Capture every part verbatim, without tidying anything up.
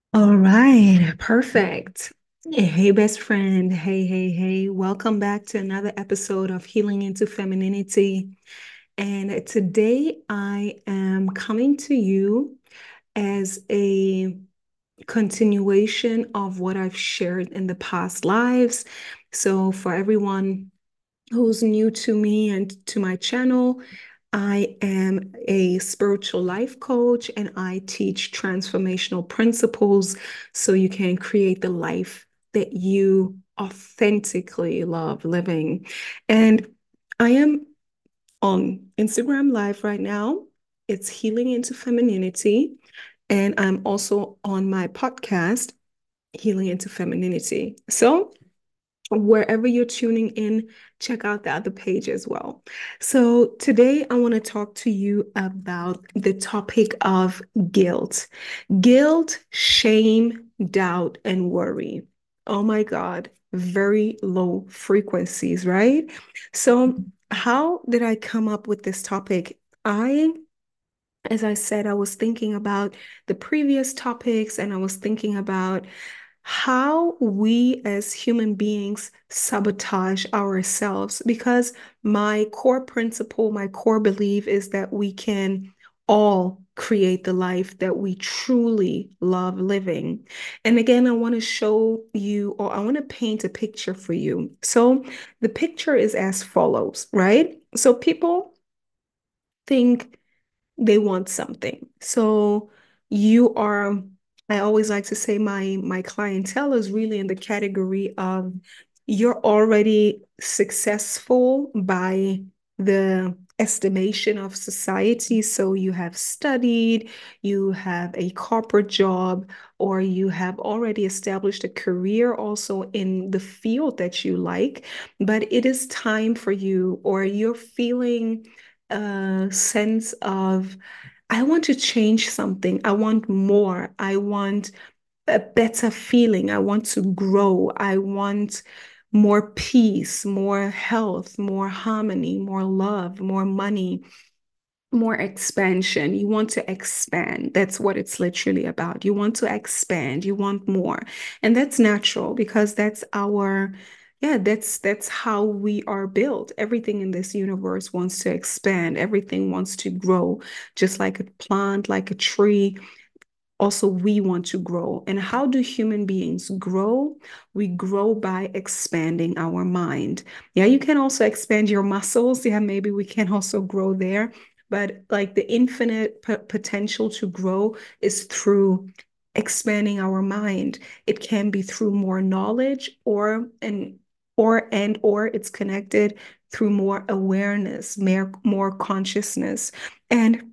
All right, perfect. Hey, best friend. Hey, hey, hey. Welcome back to another episode of Healing into Femininity. And today I am coming to you as a continuation of what I've shared in the past lives. So, for everyone who's new to me and to my channel, I am a spiritual life coach and I teach transformational principles so you can create the life that you authentically love living. And I am on Instagram Live right now. It's Healing into Femininity. And I'm also on my podcast, Healing into Femininity. So, wherever you're tuning in, check out the other page as well. So, today I want to talk to you about the topic of guilt. Guilt, shame, doubt, and worry. Oh my God, very low frequencies, right? So, how did I come up with this topic? I as I said, I was thinking about the previous topics and I was thinking about how we as human beings sabotage ourselves because my core principle, my core belief is that we can all create the life that we truly love living. And again, I want to show you, or I want to paint a picture for you. So the picture is as follows, right? So people think they want something. So you are, I always like to say my my clientele is really in the category of you're already successful by the estimation of society. So you have studied, you have a corporate job, or you have already established a career also in the field that you like, but it is time for you, or you're feeling a sense of, I want to change something. I want more. I want a better feeling. I want to grow. I want more peace, more health, more harmony, more love, more money, more expansion. You want to expand. That's what it's literally about. You want to expand. You want more. And that's natural because that's our, yeah, that's that's how we are built. Everything in this universe wants to expand. Everything wants to grow, just like a plant, like a tree. Also, we want to grow. And how do human beings grow? We grow by expanding our mind. Yeah, you can also expand your muscles. Yeah, maybe we can also grow there. But like the infinite p- potential to grow is through expanding our mind. It can be through more knowledge or and or and or it's connected through more awareness, more, more consciousness. And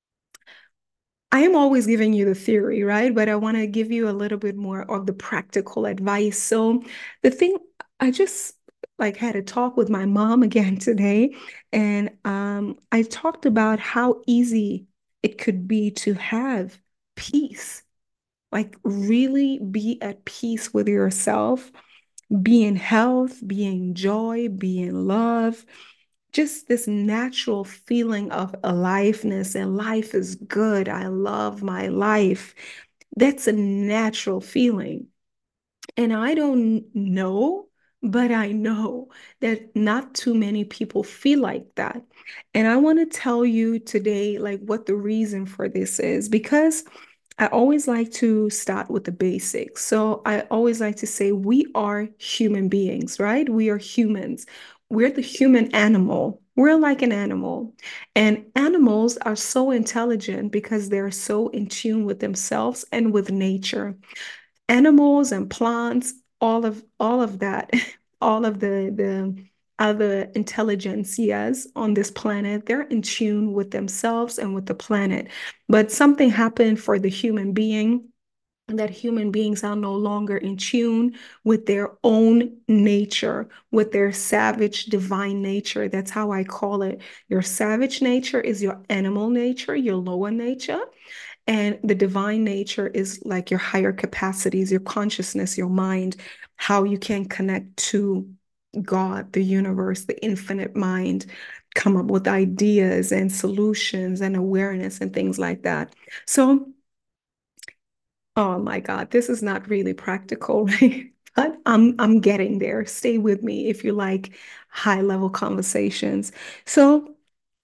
I am always giving you the theory, right? But I want to give you a little bit more of the practical advice. So the thing, I just like had a talk with my mom again today, and um, I talked about how easy it could be to have peace, like really be at peace with yourself, be in health, be in joy, be in love, just this natural feeling of aliveness and life is good. I love my life. That's a natural feeling. And I don't know, but I know that not too many people feel like that. And I want to tell you today, like, what the reason for this is, because I always like to start with the basics. So I always like to say we are human beings, right? We are humans. We're the human animal. We're like an animal. And animals are so intelligent because they're so in tune with themselves and with nature. Animals and plants, all of all of that, all of the the other intelligentsias on this planet, they're in tune with themselves and with the planet. But something happened for the human being that human beings are no longer in tune with their own nature, with their savage divine nature. That's how I call it. Your savage nature is your animal nature, your lower nature. And the divine nature is like your higher capacities, your consciousness, your mind, how you can connect to God, the universe, the infinite mind, come up with ideas and solutions and awareness and things like that. So Oh my God, this is not really practical, right? But I'm I'm getting there. Stay with me if you like high level conversations. So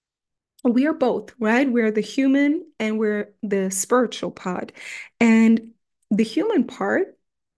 we are both, right? We're the human and we're the spiritual part. And the human part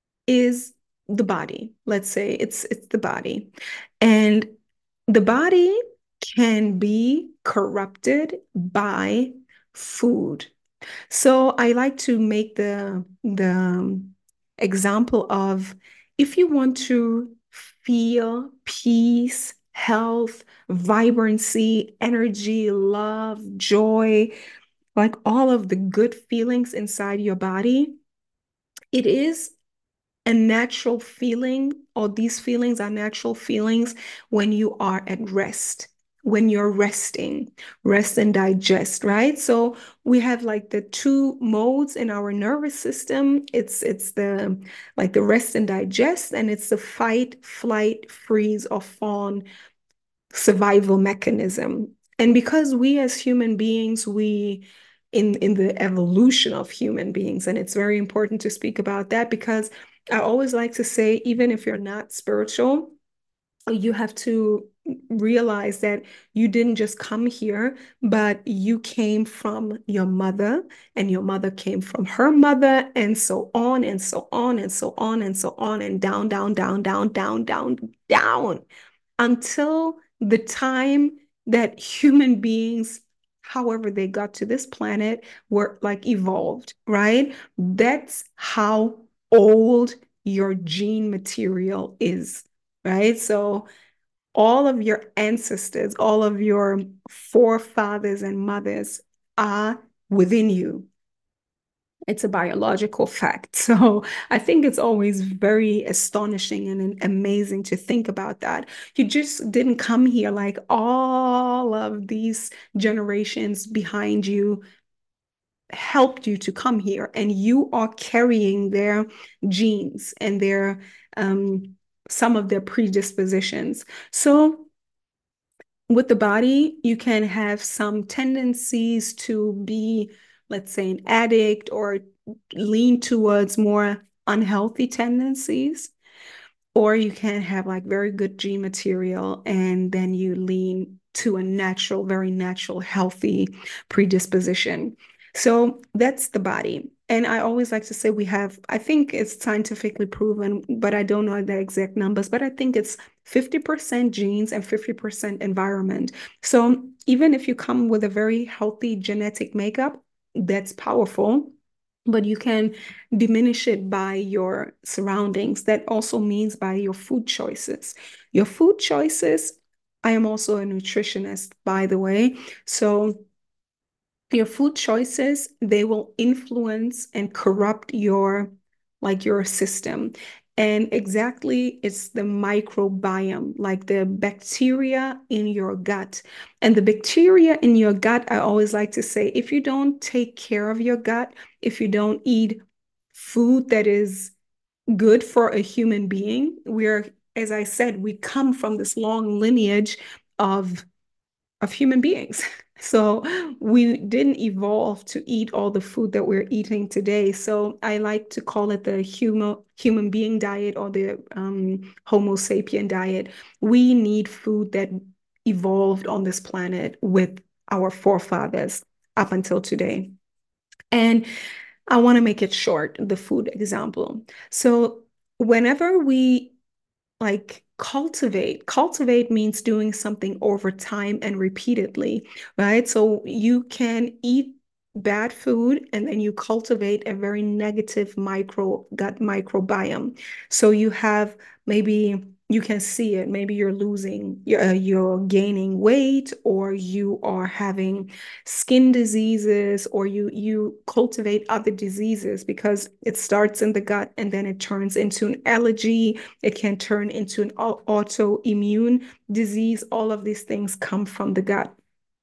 is the body. Let's say it's it's the body. And the body can be corrupted by food. So I like to make the the um, example of if you want to feel peace, health, vibrancy, energy, love, joy, like all of the good feelings inside your body, it is a natural feeling, or these feelings are natural feelings when you are at rest, when you're resting, rest and digest, right? So we have like the two modes in our nervous system. It's it's the like the rest and digest, and it's the fight, flight, freeze, or fawn survival mechanism. And because we as human beings, we in in the evolution of human beings, and it's very important to speak about that because I always like to say, even if you're not spiritual, you have to realize that you didn't just come here, but you came from your mother, and your mother came from her mother, and so on and so on and so on and so on and down, down, down, down, down, down, down until the time that human beings, however they got to this planet, were like evolved, right? That's how old your gene material is, right? So all of your ancestors, all of your forefathers and mothers are within you. It's a biological fact. So I think it's always very astonishing and amazing to think about that. You just didn't come here like all of these generations behind you helped you to come here, and you are carrying their genes and their um, some of their predispositions. So with the body, you can have some tendencies to be, let's say, an addict or lean towards more unhealthy tendencies. Or you can have like very good gene material and then you lean to a natural, very natural, healthy predisposition. So that's the body. And I always like to say we have, I think it's scientifically proven, but I don't know the exact numbers, but I think it's fifty percent genes and fifty percent environment. So even if you come with a very healthy genetic makeup, that's powerful, but you can diminish it by your surroundings. That also means by your food choices. Your food choices, I am also a nutritionist, by the way. So your food choices, they will influence and corrupt your like your system. And exactly, it's the microbiome, like the bacteria in your gut. And the bacteria in your gut, I always like to say, if you don't take care of your gut, if you don't eat food that is good for a human being, we're, as I said, we come from this long lineage of of human beings. So we didn't evolve to eat all the food that we're eating today. So I like to call it the human human being diet, or the um, Homo sapien diet. We need food that evolved on this planet with our forefathers up until today. And I want to make it short, the food example. So whenever we like cultivate. Cultivate means doing something over time and repeatedly, right? So you can eat bad food and then you cultivate a very negative micro gut microbiome. So you have maybe you can see it. Maybe you're losing, you're, uh, you're gaining weight, or you are having skin diseases, or you you cultivate other diseases because it starts in the gut and then it turns into an allergy. It can turn into an autoimmune disease. All of these things come from the gut.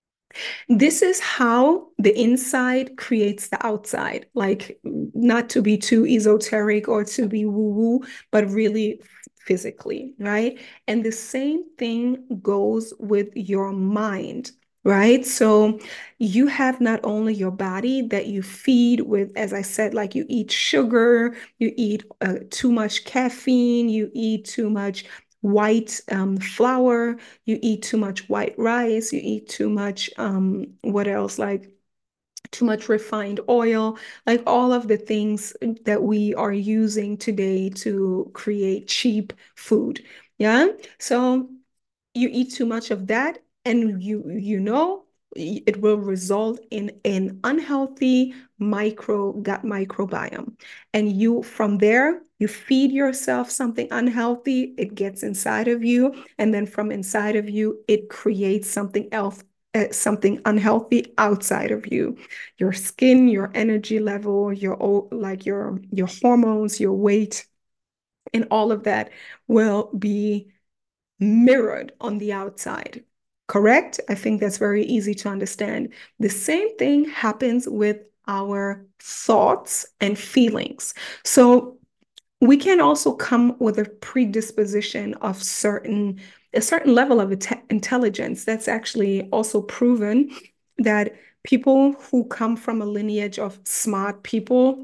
This is how the inside creates the outside. Like, not to be too esoteric or to be woo woo, but really physically, right? And the same thing goes with your mind. right? So you have not only your body that you feed with, as I said, like you eat sugar, you eat uh, too much caffeine, you eat too much white um, flour, you eat too much white rice, you eat too much, um, what else? Like too much refined oil, like all of the things that we are using today to create cheap food. Yeah. So you eat too much of that and you you know it will result in an unhealthy micro gut microbiome, and you from there you feed yourself something unhealthy, it gets inside of you, and then from inside of you it creates something else, uh, something unhealthy outside of you. Your skin, your energy level, your like your your hormones, your weight, and all of that will be mirrored on the outside. Correct? I think that's very easy to understand. The same thing happens with our thoughts and feelings. So we can also come with a predisposition of certain a certain level of intelligence. That's actually also proven that people who come from a lineage of smart people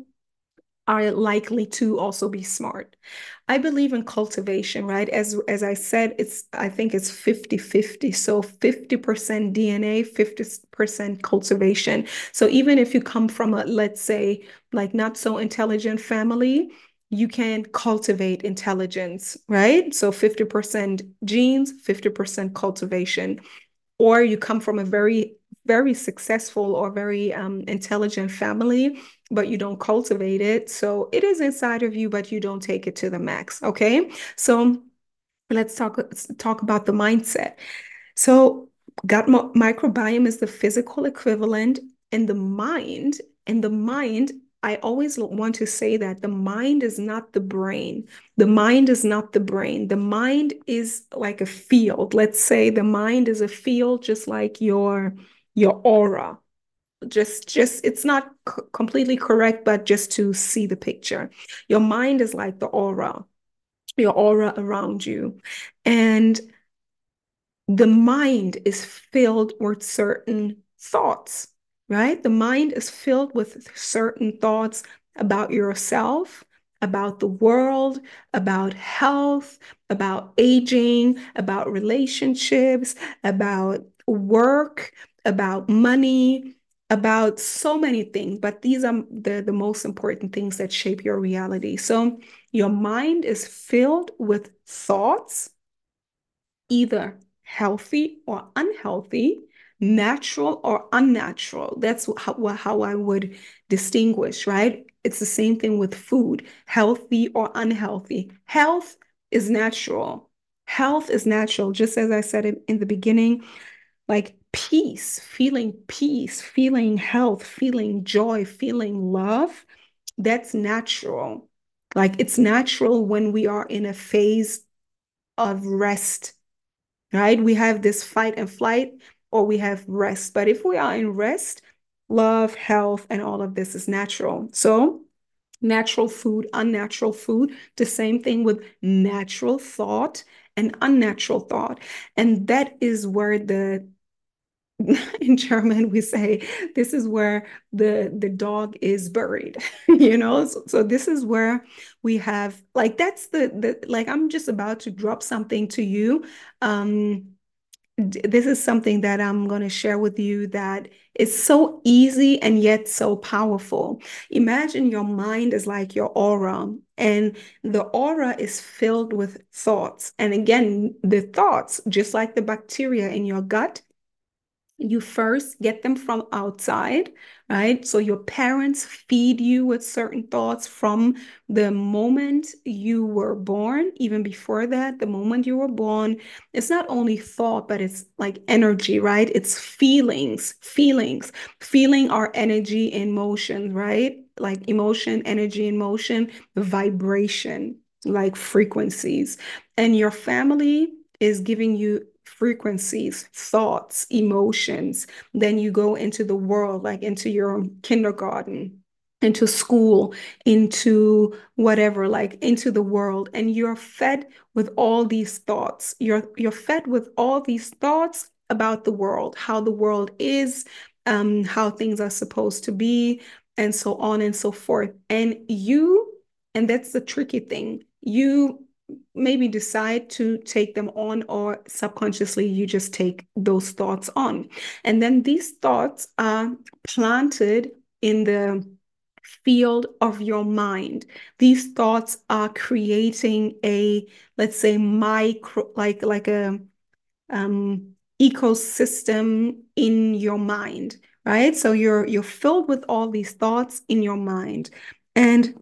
are likely to also be smart. I believe in cultivation, right? As as I said, it's I think it's fifty fifty. So fifty percent D N A, fifty percent cultivation. So even if you come from a, let's say, like not so intelligent family, you can cultivate intelligence, right? So fifty percent genes, fifty percent cultivation. Or you come from a very, very successful or very um, intelligent family, but you don't cultivate it. So it is inside of you, but you don't take it to the max. Okay. So let's talk, let's talk about the mindset. So, gut microbiome is the physical equivalent, and the mind, and the mind, I always want to say that the mind is not the brain. The mind is not the brain. The mind is like a field. Let's say the mind is a field, just like your your aura. Just, just it's not c- completely correct, but just to see the picture. Your mind is like the aura, your aura around you. And the mind is filled with certain thoughts, right? The mind is filled with certain thoughts about yourself, about the world, about health, about aging, about relationships, about work, about money, about so many things. But these are the, the most important things that shape your reality. So your mind is filled with thoughts, either healthy or unhealthy, natural or unnatural. That's how, how I would distinguish, right? It's the same thing with food, healthy or unhealthy. Health is natural. Health is natural, just as I said in, in the beginning, like peace, feeling peace, feeling health, feeling joy, feeling love. That's natural. Like it's natural when we are in a phase of rest, right? We have this fight and flight, or we have rest. But if we are in rest, love, health, and all of this is natural. So, natural food, unnatural food, the same thing with natural thought and unnatural thought. And that is where the in German we say this is where the the dog is buried, you know. So, so this is where we have like that's the the like I'm just about to drop something to you. Um, this is something that I'm going to share with you that is so easy and yet so powerful. Imagine your mind is like your aura, and the aura is filled with thoughts. And again, the thoughts, just like the bacteria in your gut, you first get them from outside, right? So your parents feed you with certain thoughts from the moment you were born, even before that, the moment you were born. It's not only thought, but it's like energy, right? It's feelings, feelings, feeling our energy in motion, right? Like emotion, energy in motion, vibration, like frequencies. And your family is giving you frequencies, thoughts, emotions. Then you go into the world, like into your kindergarten, into school, into whatever, like into the world, and you're fed with all these thoughts. You're you're fed with all these thoughts about the world, how the world is, um, how things are supposed to be, and so on and so forth. And you, and that's the tricky thing, you maybe decide to take them on, or subconsciously you just take those thoughts on. And then these thoughts are planted in the field of your mind. These thoughts are creating a, let's say, micro, like like a um, ecosystem in your mind, right? So you're you're filled with all these thoughts in your mind, and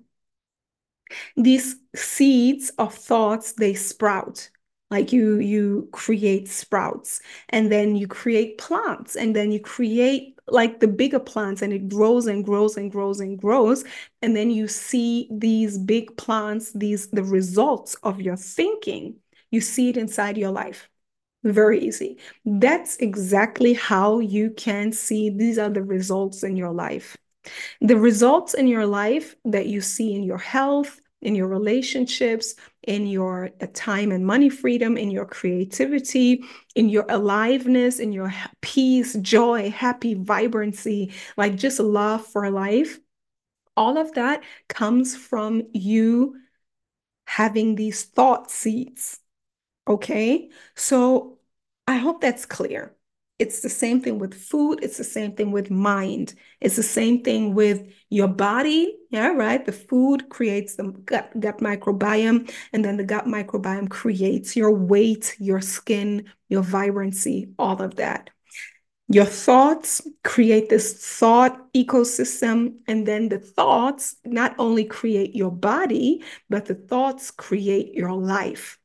these seeds of thoughts, they sprout. Like you you create sprouts, and then you create plants, and then you create like the bigger plants, and it grows and grows and grows and grows, and then you see these big plants, these the results of your thinking. You see it inside your life. Very easy. That's exactly how you can see these are the results in your life. The results in your life that you see in your health, in your relationships, in your uh, time and money freedom, in your creativity, in your aliveness, in your peace, joy, happy, vibrancy, like just love for life. All of that comes from you having these thought seeds. Okay, so I hope that's clear. It's the same thing with food. It's the same thing with mind. It's the same thing with your body. Yeah, right. The food creates the gut, gut microbiome, and then the gut microbiome creates your weight, your skin, your vibrancy, all of that. Your thoughts create this thought ecosystem, and then the thoughts not only create your body, but the thoughts create your life.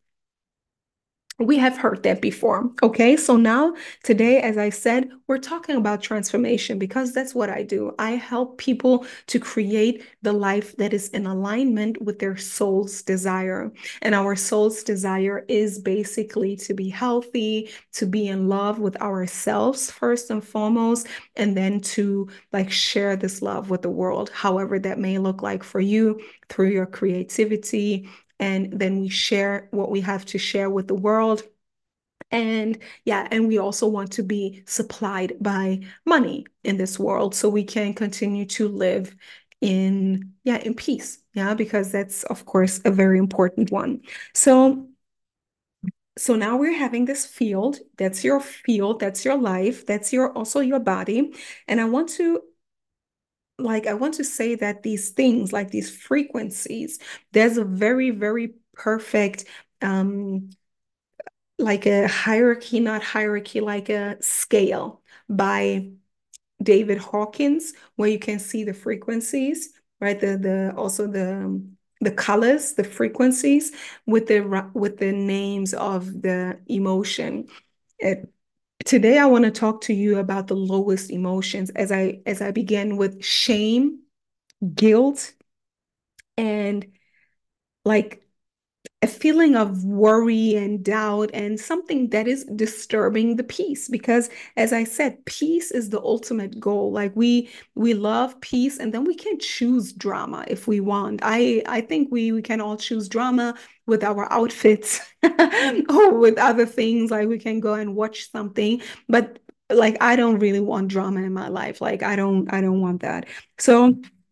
We have heard that before. Okay. So now, today, as I said, we're talking about transformation because that's what I do. I help people to create the life that is in alignment with their soul's desire. And our soul's desire is basically to be healthy, to be in love with ourselves first and foremost, and then to like share this love with the world, however that may look like for you through your creativity, and then we share what we have to share with the world. And yeah, and we also want to be supplied by money in this world so we can continue to live in, yeah, in peace. Yeah, because that's, of course, a very important one. So, so now we're having this field. That's your field. That's your life. That's your also your body. And I want to like I want to say that these things, like these frequencies, there's a very, very perfect um like a hierarchy, not hierarchy, like a scale by David Hawkins, where you can see the frequencies, right? The the also the the colors, the frequencies with the with the names of the emotion. It, today I want to talk to you about the lowest emotions as I as I begin with shame, guilt, and like a feeling of worry and doubt, and something that is disturbing the peace, because as I said, peace is the ultimate goal. Like we we love peace, and then we can choose drama if we want. I i think we we can all choose drama with our outfits or with other things, like we can go and watch something, but like I don't really want drama in my life. Like i don't i don't want that. So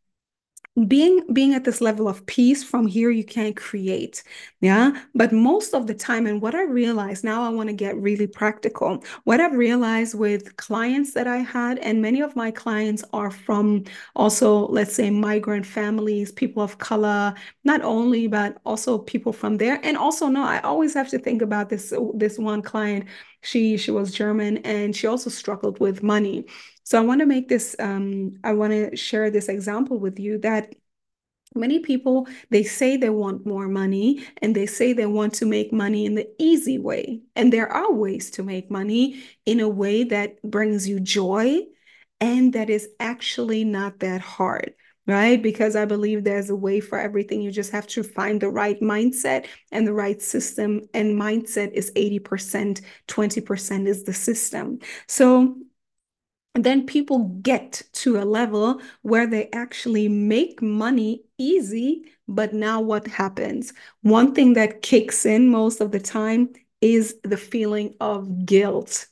being being at this level of peace, from here you can create. Yeah, but most of the time, and what I realize now, I want to get really practical. What I've realized with clients that I had, and many of my clients are from also, let's say, migrant families, people of color, not only but also people from there. And also, no, I always have to think about this this one client. She she was German, and she also struggled with money. So I want to make this, um, I want to share this example with you that many people, they say they want more money, and they say they want to make money in the easy way. And there are ways to make money in a way that brings you joy and that is actually not that hard. Right? Because I believe there's a way for everything. You just have to find the right mindset and the right system. And mindset is eighty percent, twenty percent is the system. So then people get to a level where they actually make money easy. But now what happens? One thing that kicks in most of the time is the feeling of guilt.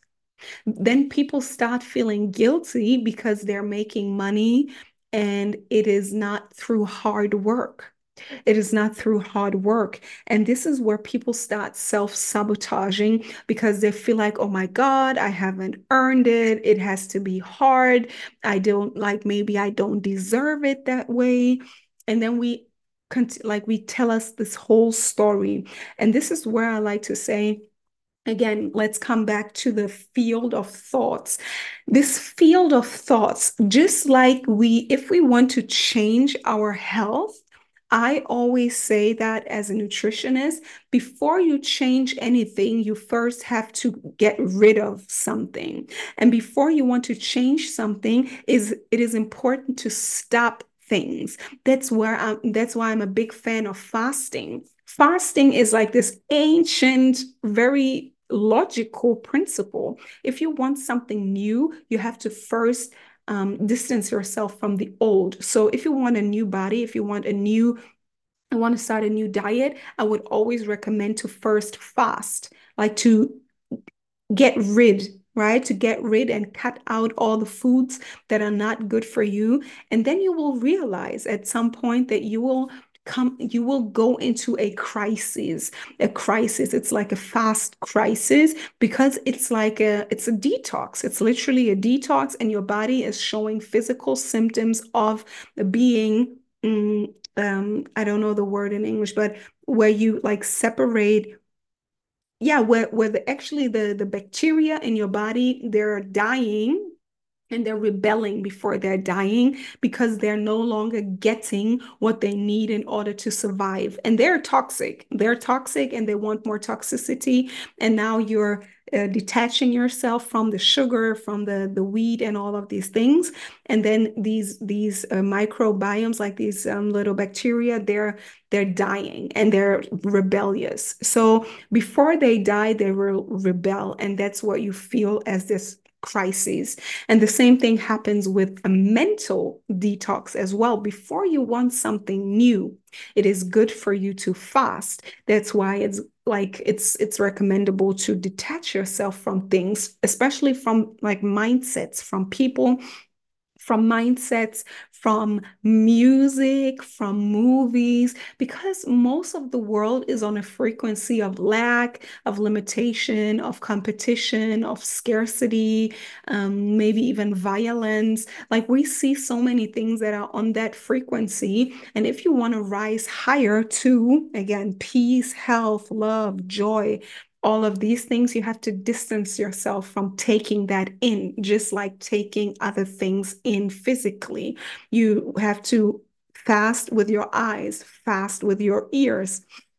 Then people start feeling guilty because they're making money and it is not through hard work. It is not through hard work. And this is where people start self-sabotaging because they feel like, oh my God, I haven't earned it. It has to be hard. I don't like, maybe I don't deserve it that way. And then we, like, we tell us this whole story. And this is where I like to say, again, let's come back to the field of thoughts. This field of thoughts, just like we, if we want to change our health, I always say that as a nutritionist, before you change anything, you first have to get rid of something. And before you want to change something, is it is important to stop things. That's where I'm, that's why I'm a big fan of fasting. Fasting is like this ancient, very logical principle. If you want something new, you have to first um, distance yourself from the old. So if you want a new body, if you want a new, I want to start a new diet, I would always recommend to first fast, like to get rid, right? To get rid and cut out all the foods that are not good for you. And then you will realize at some point that you will come, you will go into a crisis, a crisis. It's like a fast crisis because it's like a, it's a detox. It's literally a detox, and your body is showing physical symptoms of being, mm, um, I don't know the word in English, but where you like separate, yeah, where where the actually the the bacteria in your body, they're dying and they're rebelling before they're dying because they're no longer getting what they need in order to survive. And they're toxic. They're toxic and they want more toxicity. And now you're uh, detaching yourself from the sugar, from the, the wheat and all of these things. And then these these uh, microbiomes, like these um, little bacteria, they're they're dying and they're rebellious. So before they die, they will rebel. And that's what you feel as this crises. And the same thing happens with a mental detox as well. Before you want something new, it is good for you to fast. That's why it's like it's it's recommendable to detach yourself from things, especially from like mindsets, from people, from mindsets, from music, from movies, because most of the world is on a frequency of lack, of limitation, of competition, of scarcity, um, maybe even violence. Like we see so many things that are on that frequency. And if you want to rise higher to, again, peace, health, love, joy, all of these things, you have to distance yourself from taking that in, just like taking other things in physically. You have to fast with your eyes, fast with your ears,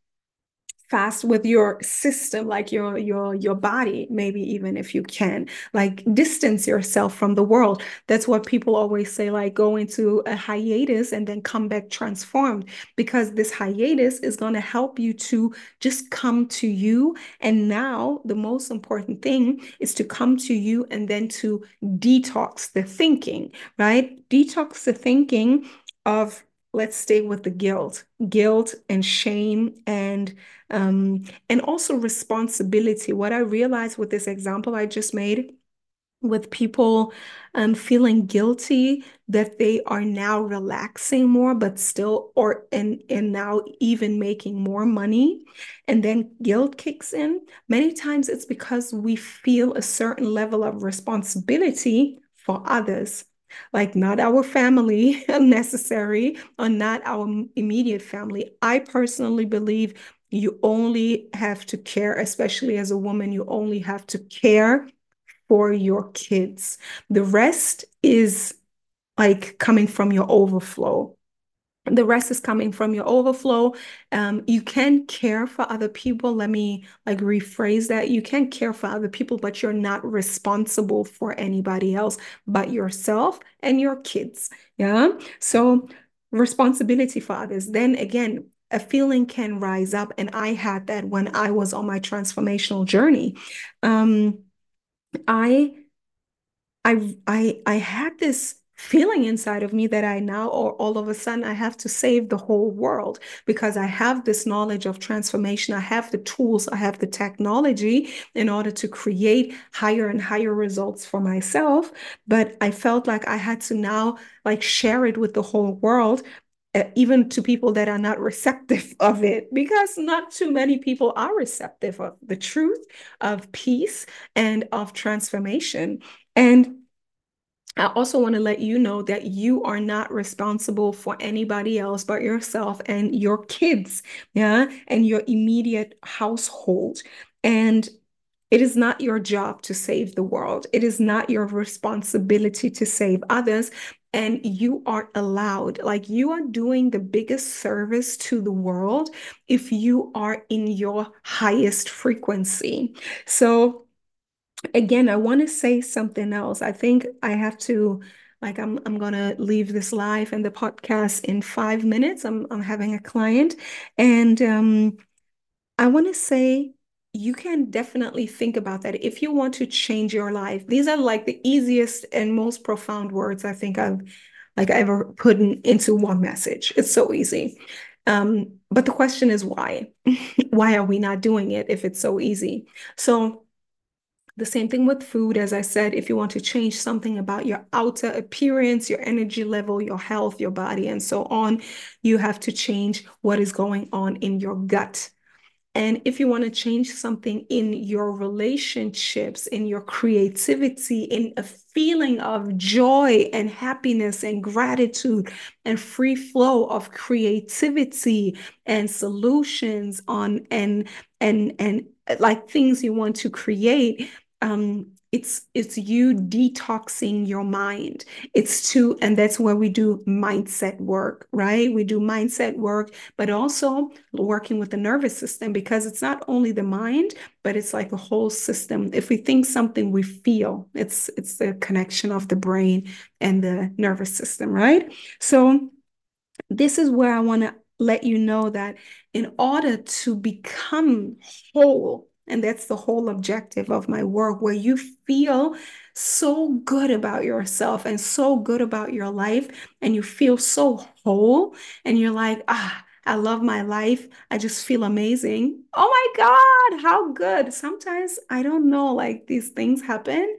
fast with your system, like your your your body, maybe even if you can, like distance yourself from the world. That's what people always say, like go into a hiatus and then come back transformed, because this hiatus is going to help you to just come to you. And now the most important thing is to come to you and then to detox the thinking, right? Detox the thinking of, let's stay with the guilt, guilt and shame, and um, and also responsibility. What I realized with this example I just made, with people um, feeling guilty that they are now relaxing more, but still, or and and now even making more money, and then guilt kicks in. Many times it's because we feel a certain level of responsibility for others. Like not our family necessary, or not our immediate family. I personally believe you only have to care, especially as a woman, you only have to care for your kids. The rest is like coming from your overflow. The rest is coming from your overflow. Um, you can care for other people. Let me like rephrase that. You can care for other people, but you're not responsible for anybody else but yourself and your kids. Yeah. So responsibility for others. Then again, a feeling can rise up. And I had that when I was on my transformational journey. Um, I I I I had this feeling inside of me that I now, or all of a sudden, I have to save the whole world because I have this knowledge of transformation. I have the tools, I have the technology in order to create higher and higher results for myself. But I felt like I had to now like share it with the whole world. Uh, even to people that are not receptive of it, because not too many people are receptive of the truth of peace and of transformation. And I also want to let you know that you are not responsible for anybody else but yourself and your kids, yeah, and your immediate household. And it is not your job to save the world. It is not your responsibility to save others. And you are allowed, like you are doing the biggest service to the world if you are in your highest frequency. So, again, I want to say something else. I think I have to, like, I'm I'm gonna leave this live and the podcast in five minutes. I'm I'm having a client, and um, I want to say you can definitely think about that if you want to change your life. These are like the easiest and most profound words I think I've like ever put in, into one message. It's so easy. Um, but the question is why? Why are we not doing it if it's so easy? So the same thing with food. As I said, if you want to change something about your outer appearance, your energy level, your health, your body, and so on, you have to change what is going on in your gut. And if you want to change something in your relationships, in your creativity, in a feeling of joy and happiness and gratitude and free flow of creativity and solutions on and and and like things you want to create, um, it's it's you detoxing your mind. It's to, and that's where we do mindset work, right? We do mindset work, but also working with the nervous system, because it's not only the mind, but it's like the whole system. If we think something, we feel. It's it's the connection of the brain and the nervous system, right? So this is where I want to let you know that in order to become whole, and that's the whole objective of my work, where you feel so good about yourself and so good about your life, and you feel so whole, and you're like, ah, I love my life. I just feel amazing. Oh my God, how good. Sometimes I don't know, like these things happen,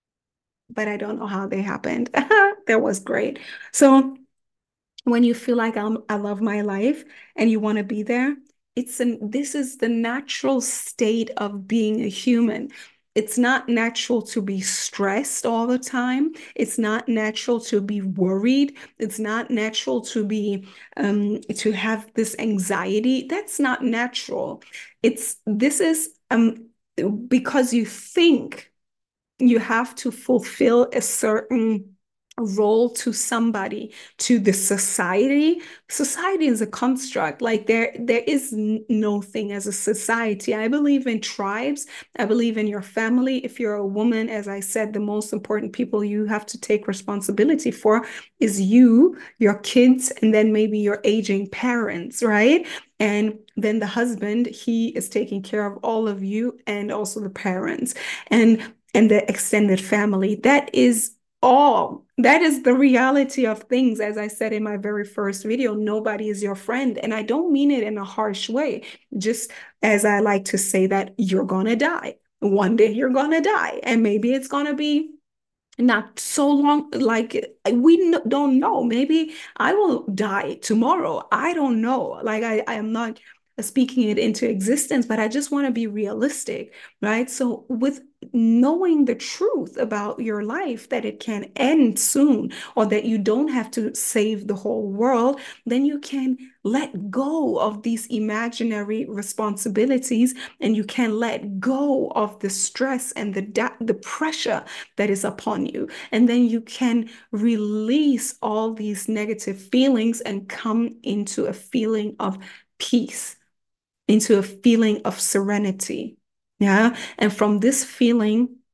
but I don't know how they happened. That was great. So, when you feel like I'm, I love my life and you want to be there, it's an, this is the natural state of being a human. It's not natural to be stressed all the time. It's not natural to be worried. It's not natural to be um, to have this anxiety. That's not natural. It's this is um because you think you have to fulfill a certain role to somebody, to the society. Society is a construct. Like there there is no thing as a society. I believe in tribes. I believe in your family. If you're a woman, as I said, the most important people you have to take responsibility for is you, your kids, and then maybe your aging parents, right? And then the husband, he is taking care of all of you and also the parents. And and the extended family. That is all. That is the reality of things. As I said in my very first video, nobody is your friend. And I don't mean it in a harsh way. Just as I like to say that you're going to die. One day you're going to die. And maybe it's going to be not so long, like we don't know. Maybe I will die tomorrow. I don't know. Like I, I am not speaking it into existence, but I just want to be realistic, right? So with knowing the truth about your life, that it can end soon, or that you don't have to save the whole world, then you can let go of these imaginary responsibilities, and you can let go of the stress and the the pressure that is upon you. And then you can release all these negative feelings and come into a feeling of peace, into a feeling of serenity. Yeah. And from this feeling,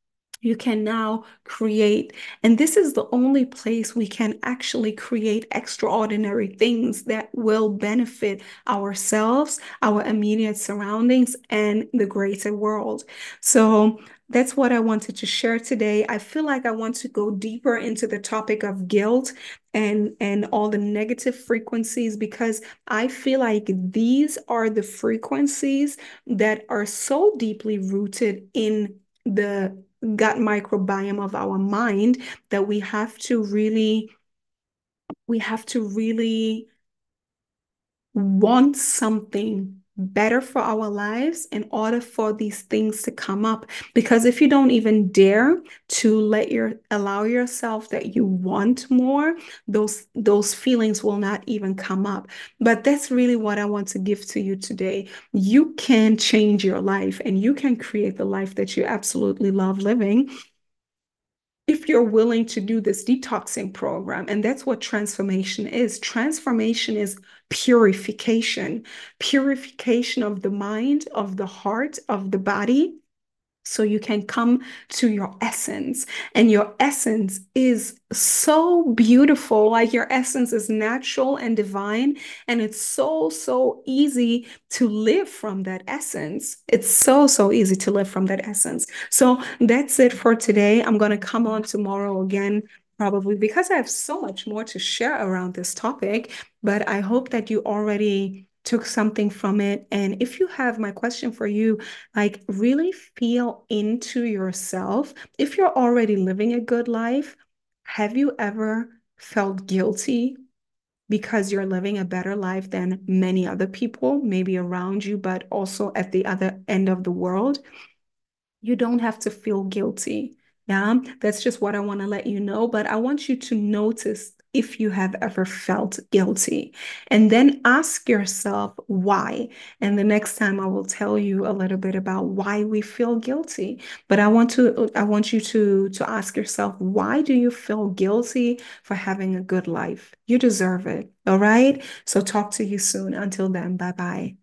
You can now create, and this is the only place we can actually create extraordinary things that will benefit ourselves, our immediate surroundings, and the greater world. So that's what I wanted to share today. I feel like I want to go deeper into the topic of guilt and and all the negative frequencies, because I feel like these are the frequencies that are so deeply rooted in the gut microbiome of our mind that we have to really we have to really want something better for our lives in order for these things to come up. Because if you don't even dare to let your allow yourself that you want more, those those feelings will not even come up. But that's really what I want to give to you today. You can change your life and you can create the life that you absolutely love living if you're willing to do this detoxing program. And that's what transformation is. Transformation is purification, purification of the mind, of the heart, of the body, so you can come to your essence. And your essence is so beautiful. Like your essence is natural and divine. And it's so, so easy to live from that essence. It's so, so easy to live from that essence. So that's it for today. I'm going to come on tomorrow again, probably because I have so much more to share around this topic. But I hope that you already took something from it. And if you have, my question for you, like, really feel into yourself. If you're already living a good life, have you ever felt guilty because you're living a better life than many other people, maybe around you, but also at the other end of the world? You don't have to feel guilty. Yeah, that's just what I want to let you know. But I want you to notice if you have ever felt guilty, and then ask yourself why. And the next time I will tell you a little bit about why we feel guilty. But I want to I want you to to ask yourself, why do you feel guilty for having a good life? You deserve it. All right. So talk to you soon. Until then, bye bye.